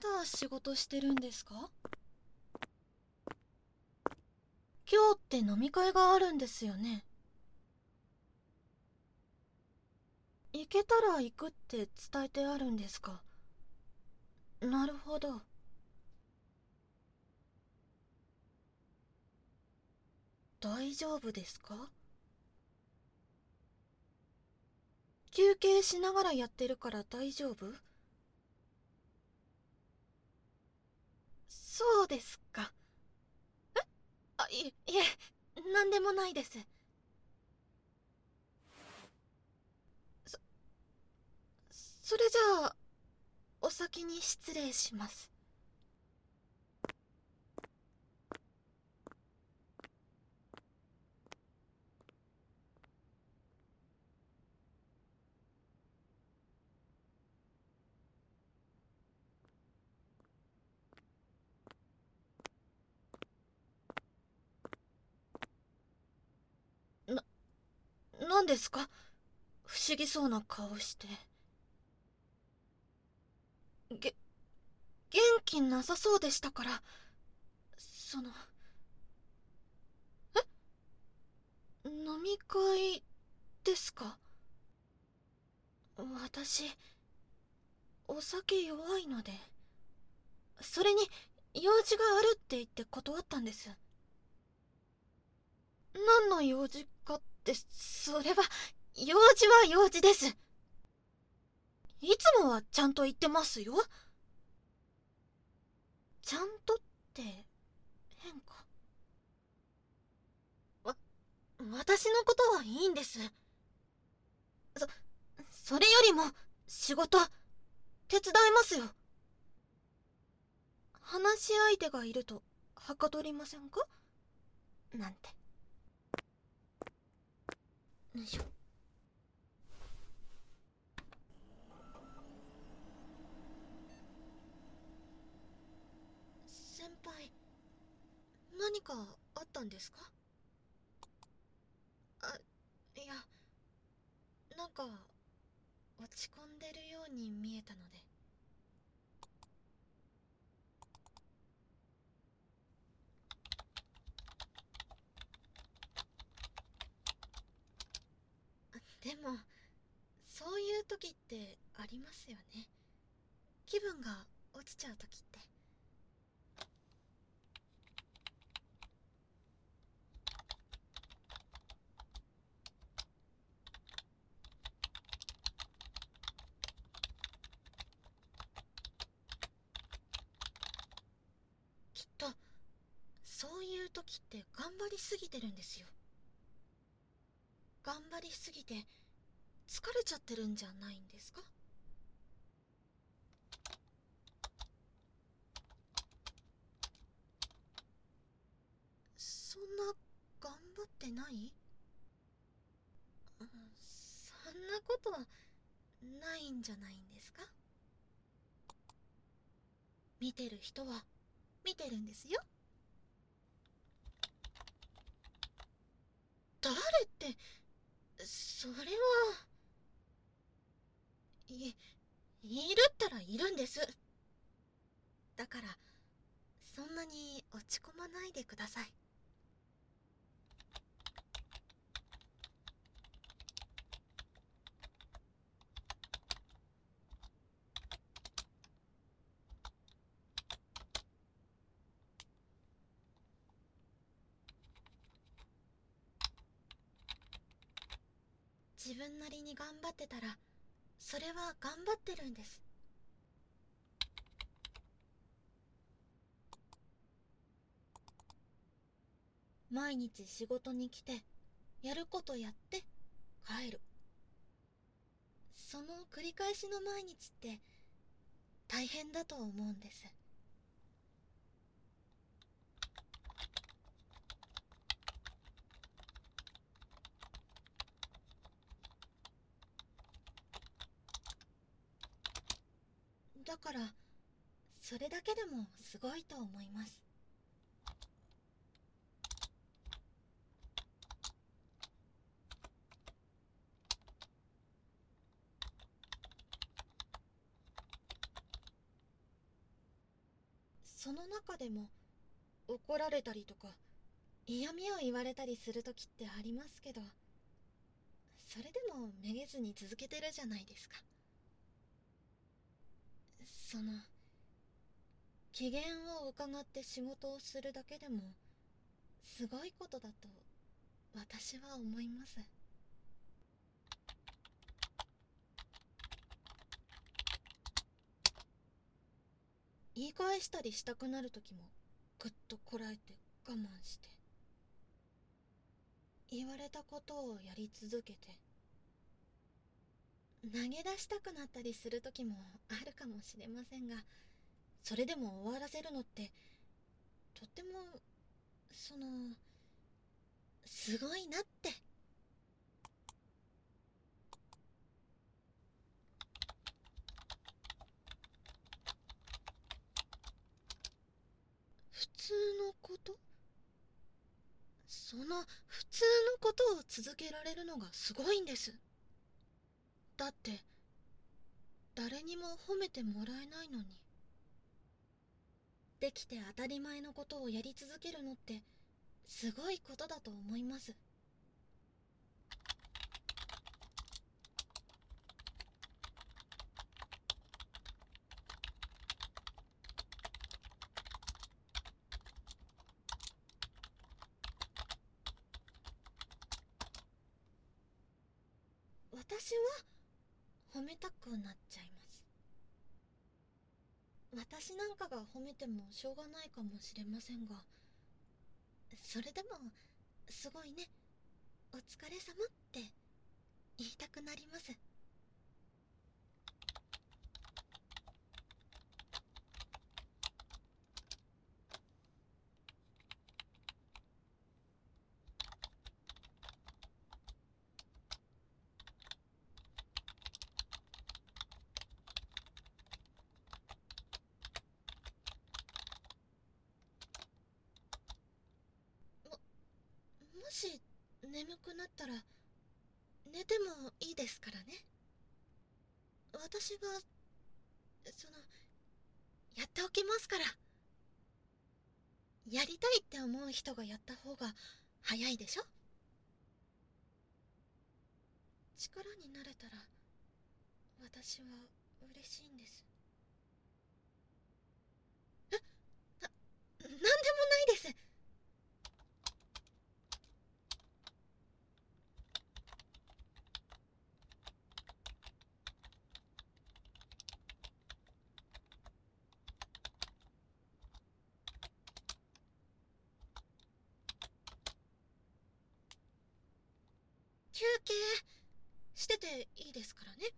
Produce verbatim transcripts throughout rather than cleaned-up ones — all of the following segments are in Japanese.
だ仕事してるんですか？今日って飲み会があるんですよね。行けたら行くって伝えてあるんですか？なるほど。大丈夫ですか？休憩しながらやってるから大丈夫？そうですか。あ、い、いえ、なんでもないです。そ、それじゃあ、お先に失礼します。な、なんですか？不思議そうな顔して。げ、元気なさそうでしたから、その、飲み会ですか？私、お酒弱いので。それに、用事があるって言って断ったんです。何の用事かって、それは、用事は用事です。いつもはちゃんと言ってますよ。ちゃんとって、変か。わ、私のことはいいんです。そ、それよりも、仕事、手伝いますよ。話し相手がいると、はかどりませんか？なんて。よいしょ。先輩、何かあったんですか？あ、いや、なんか、落ち込んでるように見えたので。でも、そういう時ってありますよね。気分が落ちちゃう時って。きっと、そういう時って頑張りすぎてるんですよ。頑張りすぎて、疲れちゃってるんじゃないんですか？そんな、頑張ってない？うん、そんなことは、ないんじゃないんですか？見てる人は、見てるんですよ。誰って、それは、い、いるったらいるんです。だから、そんなに落ち込まないでください。自分なりに頑張ってたら、それは頑張ってるんです。毎日仕事に来て、やることやって帰る。その繰り返しの毎日って大変だと思うんです。だから、それだけでもすごいと思います。 その中でも怒られたりとか嫌味を言われたりする時ってありますけど、それでもめげずに続けてるじゃないですか。その機嫌を伺って仕事をするだけでもすごいことだと私は思います。言い返したりしたくなる時もぐっとこらえて我慢して、言われたことをやり続けて、投げ出したくなったりする時もあるかもしれませんが、それでも終わらせるのってとってもそのすごいなって。普通のこと、その普通のことを続けられるのがすごいんです。だって誰にも褒めてもらえないのに。できて当たり前のことをやり続けるのってすごいことだと思います。私は褒めたくなっちゃいます。私なんかが褒めてもしょうがないかもしれませんが、それでもすごいね、お疲れ様って言いたくなります。ももし眠くなったら寝てもいいですからね。私がそのやっておきますから。やりたいって思う人がやった方が早いでしょ。力になれたら私は嬉しいんです。え、な、なんでもないです。休憩してていいですからね。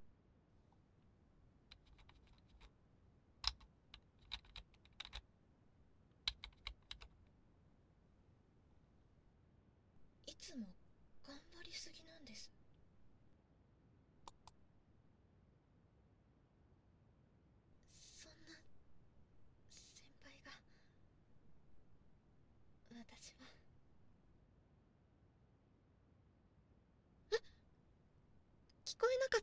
いつも頑張りすぎなんです。そんな先輩が私は。え、聞こえなかった？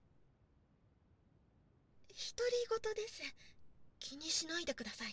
独り言です。気にしないでください。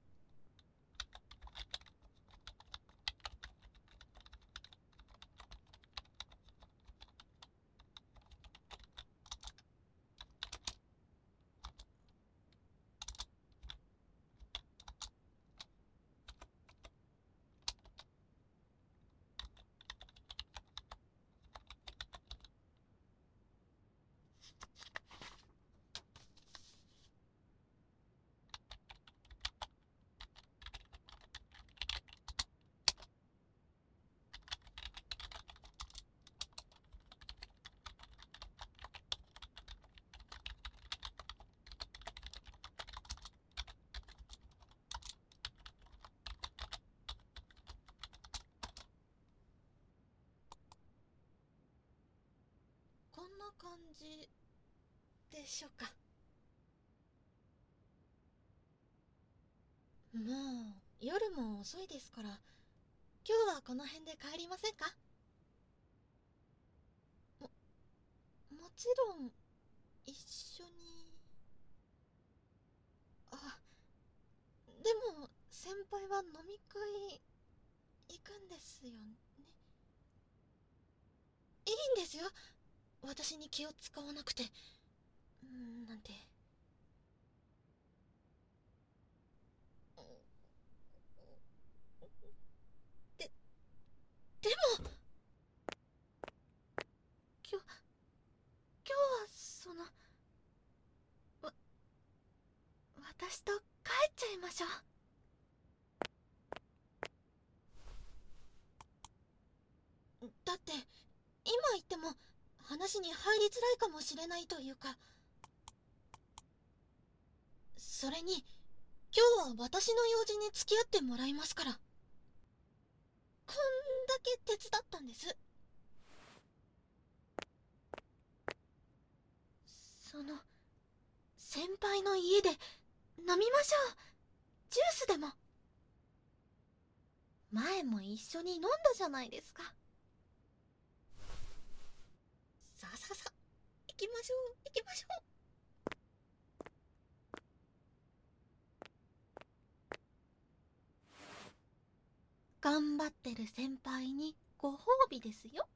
こんな感じでしょうか。もう夜も遅いですから、今日はこの辺で帰りませんか？も、もちろん一緒に。あ、 でも先輩は飲み会行くんですよね。いいんですよ、私に気を使わなくて。うーんなんて。ででも今日今日はそのわ私と帰っちゃいましょう。だって今言っても話に入りづらいかもしれないというか。それに今日は私の用事に付き合ってもらいますから。こんだけ手伝ったんです。その先輩の家で飲みましょう。ジュースでも。前も一緒に飲んだじゃないですか。さあさあさあ、行きましょう行きましょう。頑張ってる先輩にご褒美ですよ。